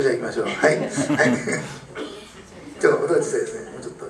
じゃあ行きましょう。はい。はい。ちょっと音が小さいですね。もうちょっと。はい。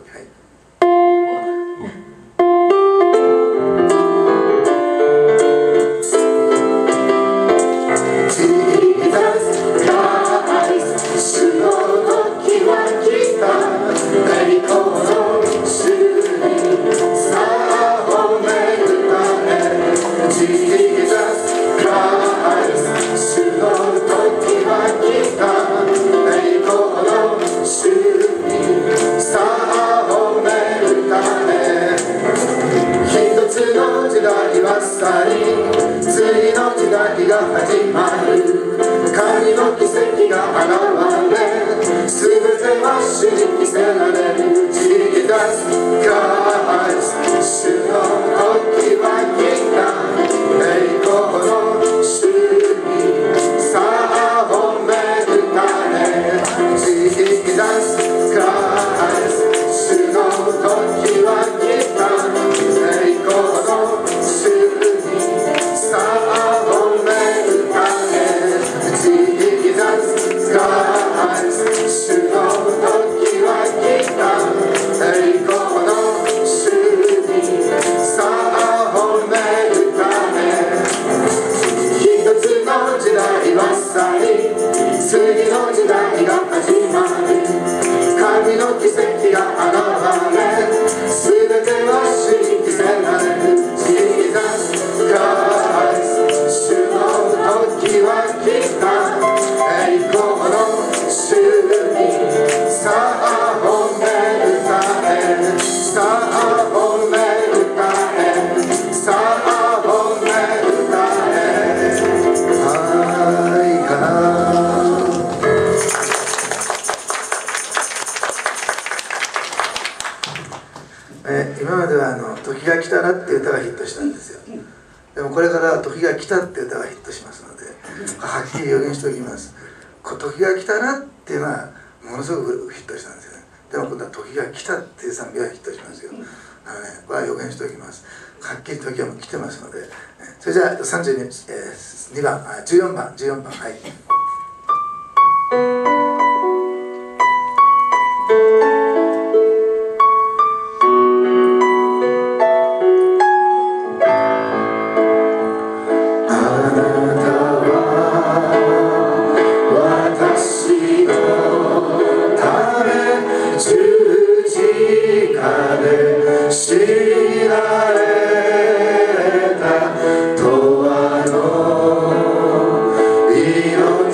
次の時代が始まる。神の奇跡が現れ、すべては主に見せられる。ジーザス・クライスト、主の時は来た。栄光の主にさあ褒めるため。ジーザス・クライスト、主の時は来た。栄光の主にさあ褒めるため。ジーザス・クライスト、主の時は来た。栄光の主にさあ褒めるため。一つの時代は去り、次の時代が始まる。神の奇跡が現れ、すべては主に見せられる。ジーザス・クライスト、主の時は来た。栄光の主にさあ褒めるため。さあ褒めるため。さあ褒めるため。はいはい。今までは時が来たらっていう歌がヒットしたんですよ。でもこれから時が来たっていう歌がヒットしますので、はっきり予言しておきます。時が来たらっていうのはものすごくヒットしたんですよね。でも今度は時が来たっていう賛美はヒットしますよ。これは予言しておきます。はっきり時はもう来てますので。それじゃあ32番、14番、はい。命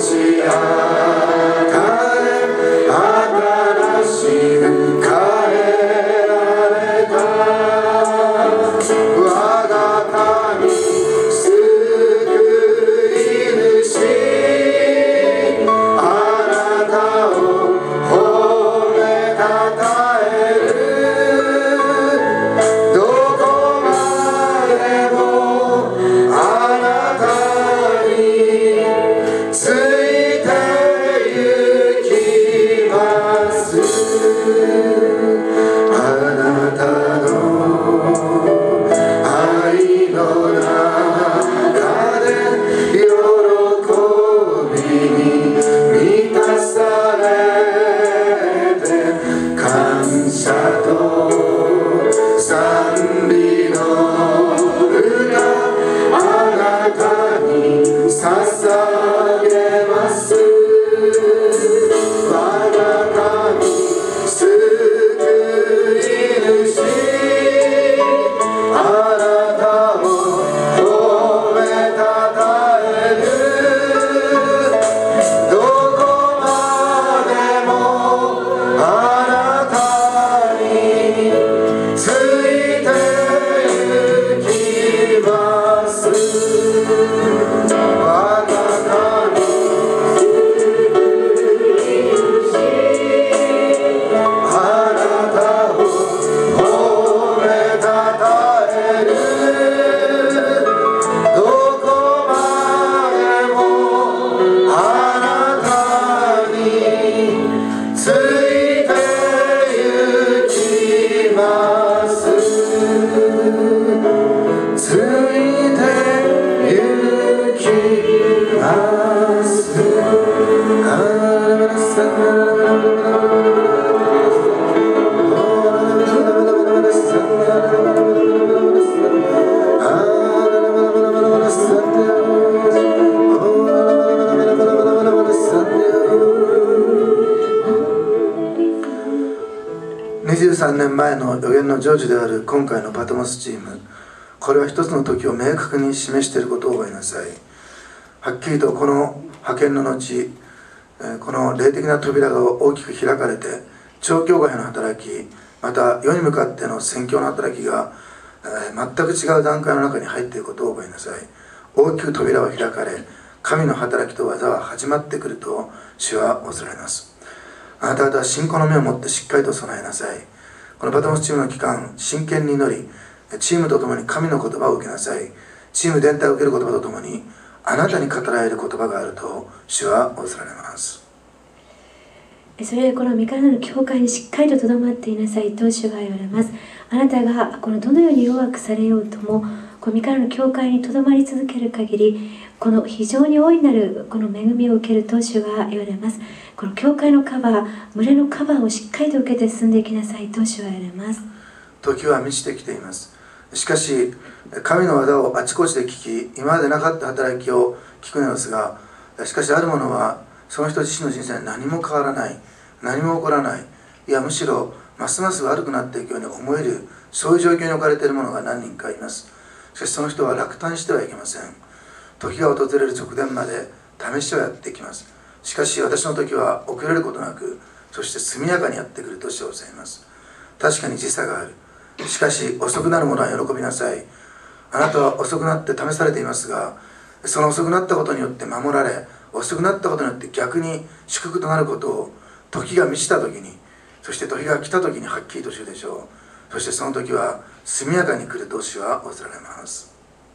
23年前の予言の成就である今回のパトモスチーム、これは一つの時を明確に示していることを覚えなさい。はっきりとこの派遣の後、この霊的な扉が大きく開かれて、超教会の働き、また世に向かっての宣教の働きが全く違う段階の中に入っていることを覚えなさい。大きく扉は開かれ、神の働きと技は始まってくると主はおっしゃられます。あなた方は信仰の目を持ってしっかりと備えなさい。このパトモスチームの期間、真剣に祈り、チームと共に神の言葉を受けなさい。チーム全体を受ける言葉と共に、あなたに語られる言葉があると主はおっしゃられます。 それでこの御体の教会にしっかりと留まっていなさいと主が言われます。あなたがこのどのように弱くされようとも、この御体の教会にとどまり続ける限り、この非常に大いなるこの恵みを受けると主が言われます。この教会のカバー、群れのカバーをしっかりと受けて進んでいきなさいと主は言われます。 時は満ちてきています。しかし神の技をあちこちで聞き、今までなかった働きを聞くのですが、しかしある者はその人自身の人生に何も変わらない、何も起こらない、いやむしろますます悪くなっていくように思える、そういう状況に置かれている者が何人かいます。しかしその人は落胆してはいけません。時が訪れる直前まで試しはやってきます。しかし私の時は遅れることなく、そして速やかにやってくるとしておっしゃいます。確かに時差がある。しかし遅くなる者は喜びなさい。あなたは遅くなって試されていますが、その遅くなったことによって守られ、遅くなったことによって逆に祝福となることを時が満ちた時に、そして時が来た時にはっきりと知るでしょう。そしてその時は速やかに来ると主はおっしゃられます。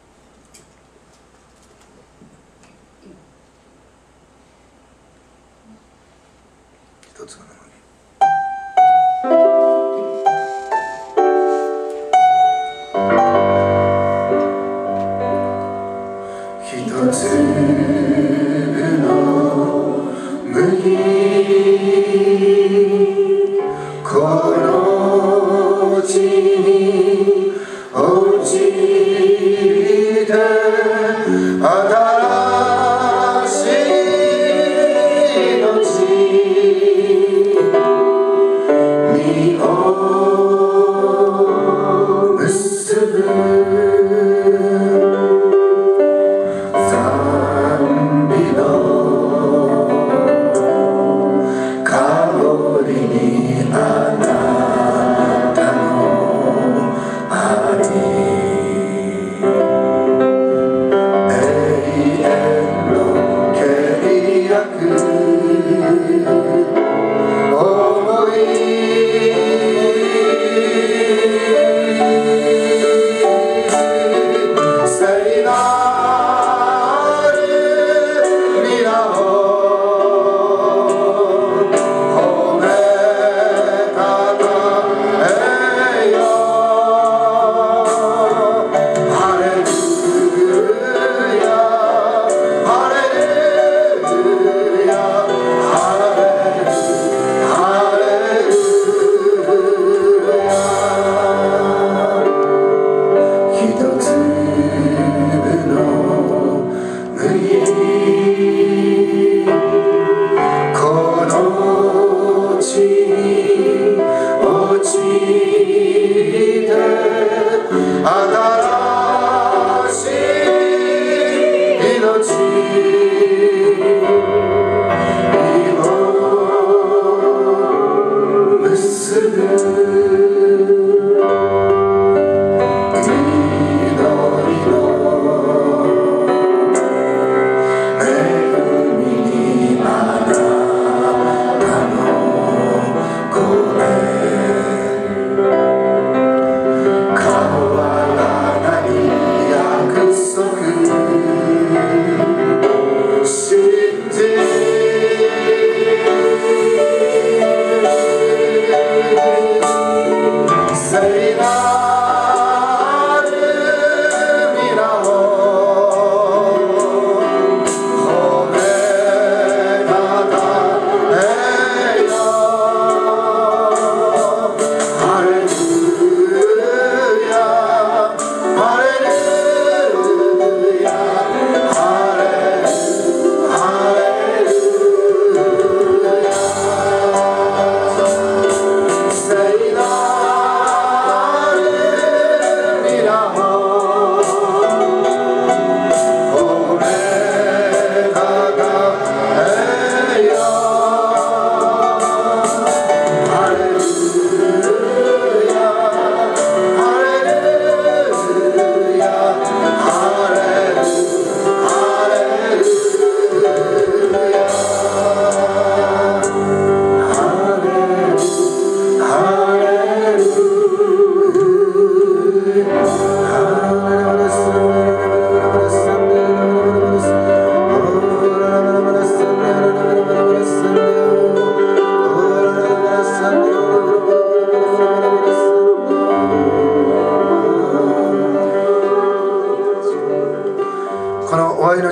一つの一粒の麦、この地に落ちて新しい命、実を結ぶ賛美の香りに、あなたの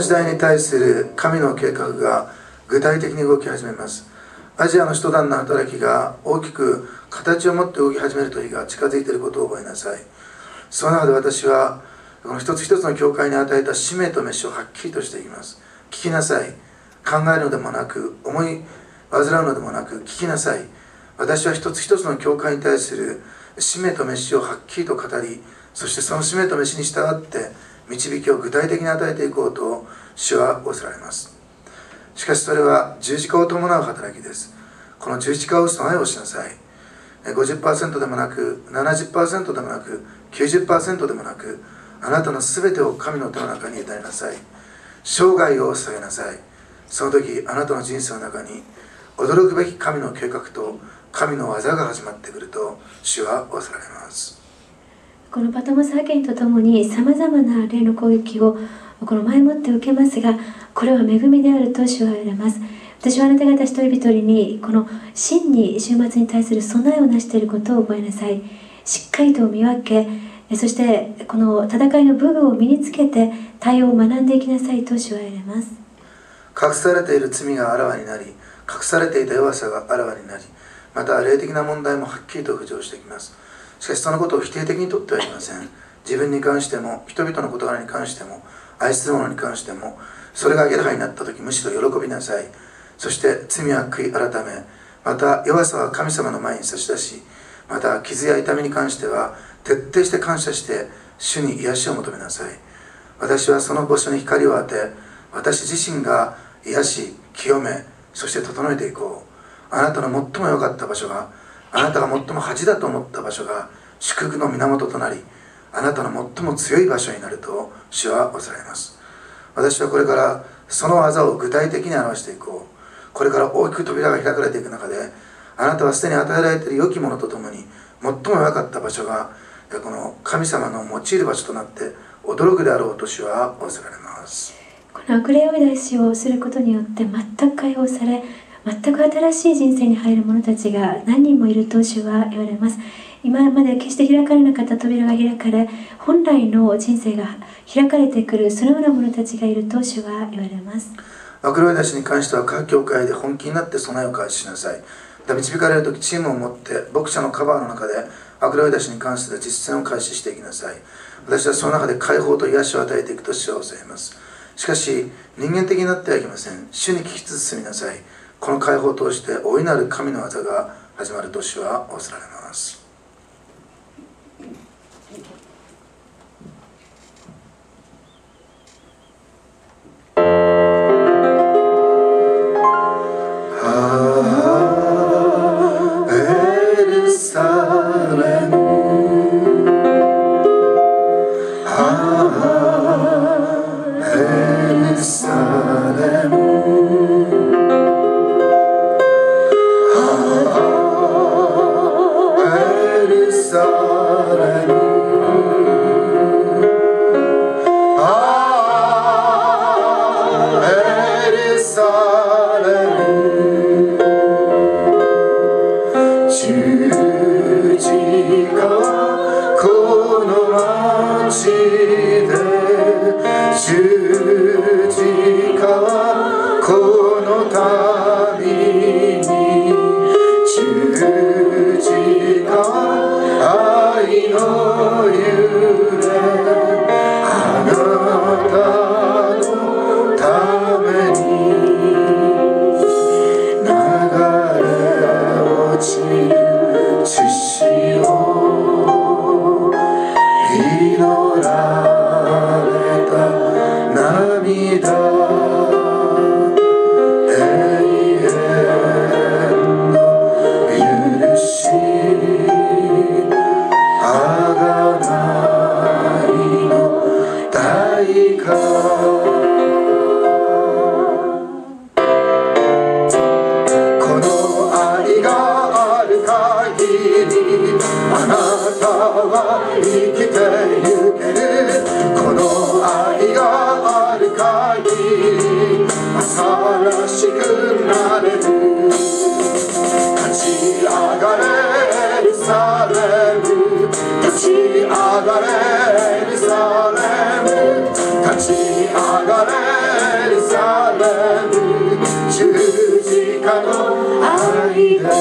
時代に対する神の計画が具体的に動き始めます。アジアの首都団の働きが大きく形を持って動き始める時が近づいていることを覚えなさい。その中で私はこの一つ一つの教会に与えた使命と召しをはっきりとしていきます。聞きなさい。考えるのでもなく、思い煩うのでもなく、聞きなさい。私は一つ一つの教会に対する使命と召しをはっきりと語り、そしてその使命と召しに従って導きを具体的に与えていこうと主は仰せられます。しかしそれは十字架を伴う働きです。この十字架を備えをしなさい。50% でもなく 70% でもなく 90% でもなく、あなたのすべてを神の手の中に委ねなさい。生涯を捧げなさい。その時あなたの人生の中に驚くべき神の計画と神の技が始まってくると主は仰せられます。 このパトモス派遣とともにさまざまな霊の攻撃をこの前もって受けますが、これは恵みであると主は言われます。私はあなた方一人一人にこの真に終末に対する備えをなしていることを覚えなさい。しっかりと見分け、そしてこの戦いの武具を身につけて対応を学んでいきなさいと主は言われます。 隠されている罪があらわになり、隠されていた弱さがあらわになり、また霊的な問題もはっきりと浮上してきます。しかしそのことを否定的にとってはいけません。自分に関しても、人々の事柄に関しても、愛する者に関しても、それが明らかになったとき、むしろ喜びなさい。そして罪は悔い改め、また弱さは神様の前に差し出し、また傷や痛みに関しては徹底して感謝して主に癒しを求めなさい。私はその場所に光を当て、私自身が癒し、清め、そして整えていこう。あなたの最も良かった場所が、あなたが最も恥だと思った場所が祝福の源となり、あなたの最も強い場所になると主は仰せられます。私はこれからその技を具体的に表していこう。これから大きく扉が開かれていく中で、あなたはすでに与えられている良きものとともに最も良かった場所がこの神様の用いる場所となって驚くであろうと主は仰せられます。 この悪霊追い出しをすることによって全く解放され、全く新しい人生に入る者たちが何人もいると主は言われます。今まで決して開かれなかった扉が開かれ、本来の人生が開かれてくる、そのような者たちがいると主は言われます。 悪霊追い出しに関しては各教会で本気になって備えを開始しなさい。導かれるときチームを持って牧者のカバーの中で悪霊追い出しに関する実践を開始していきなさい。私はその中で解放と癒しを与えていくと主は教えます。しかし人間的になってはいけません。主に聞き進みなさい。この解放を通して大いなる神の技が始まると主は仰せられます。 ないで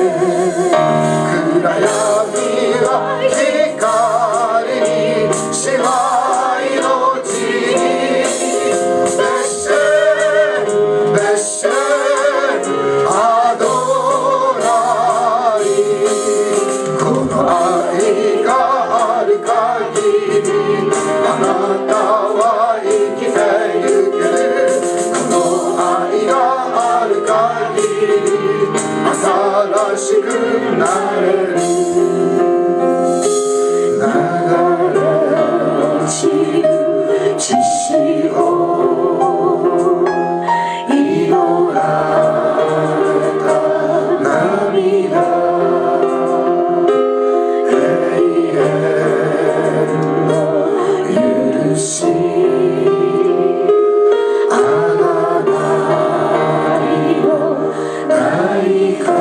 暗闇は光に支配の地に別紙別紙アドライこの愛がある限りあなたは生きてゆけるこの愛がある限り新しくなれる流れ落ちる血潮祈られた涙永遠の許しあがないをないか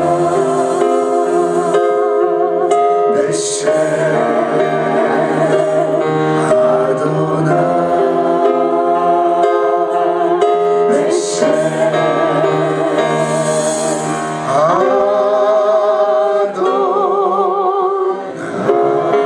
別紙アドナ別紙アドナ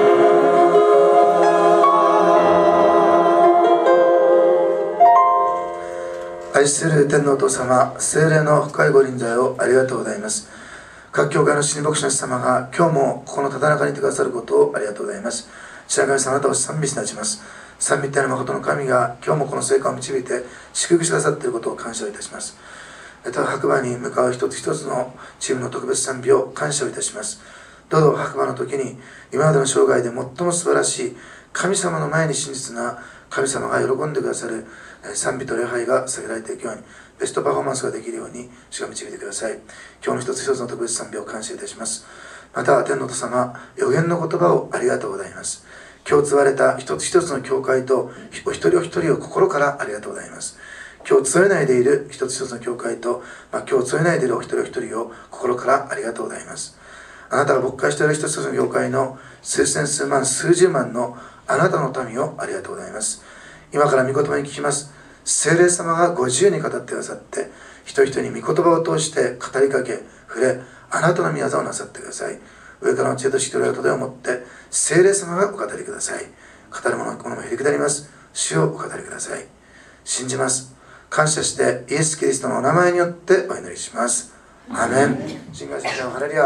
愛する天のお父様、聖霊の深いご臨在をありがとうございます。各教会の神牧師の様が今日もこのただ中にいてくださることをありがとうございます。父なる神様、あなたを賛美しなちます。賛美天の誠の神が今日もこの成果を導いて祝福してくださっていることを感謝をいたします。また白馬に向かう一つ一つのチームの特別賛美を感謝をいたします。どうぞ白馬の時に今までの生涯で最も素晴らしい神様の前に真実な神様が喜んでくださる賛美と礼拝が捧げられていくようにベストパフォーマンスができるように主が導いてください。今日の一つ一つの特別賛美を感謝いたします。また天のお父様、予言の言葉をありがとうございます。今日継われた一つ一つの教会とお一人お一人を心からありがとうございます。今日継えないでいる一つ一つの教会と、今日継えないでいるお一人お一人を心からありがとうございます。あなたが牧会している一つ一つの教会の数千数万数十万のあなたの民をありがとうございます。今から御言葉に聞きます。聖霊様がご自由に語ってくださって人々に御言葉を通して語りかけ触れあなたの御業をなさってください。上からの知恵と知識とを持って聖霊様がお語りください。語る者もへりくだります。主をお語りください。信じます。感謝してイエス・キリストのお名前によってお祈りします。アーメン。新海先生のハレルヤ。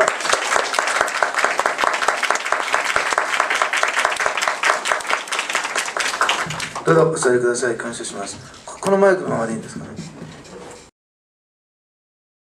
どうぞお座りください。感謝します。このマイクのままでいいんですかね。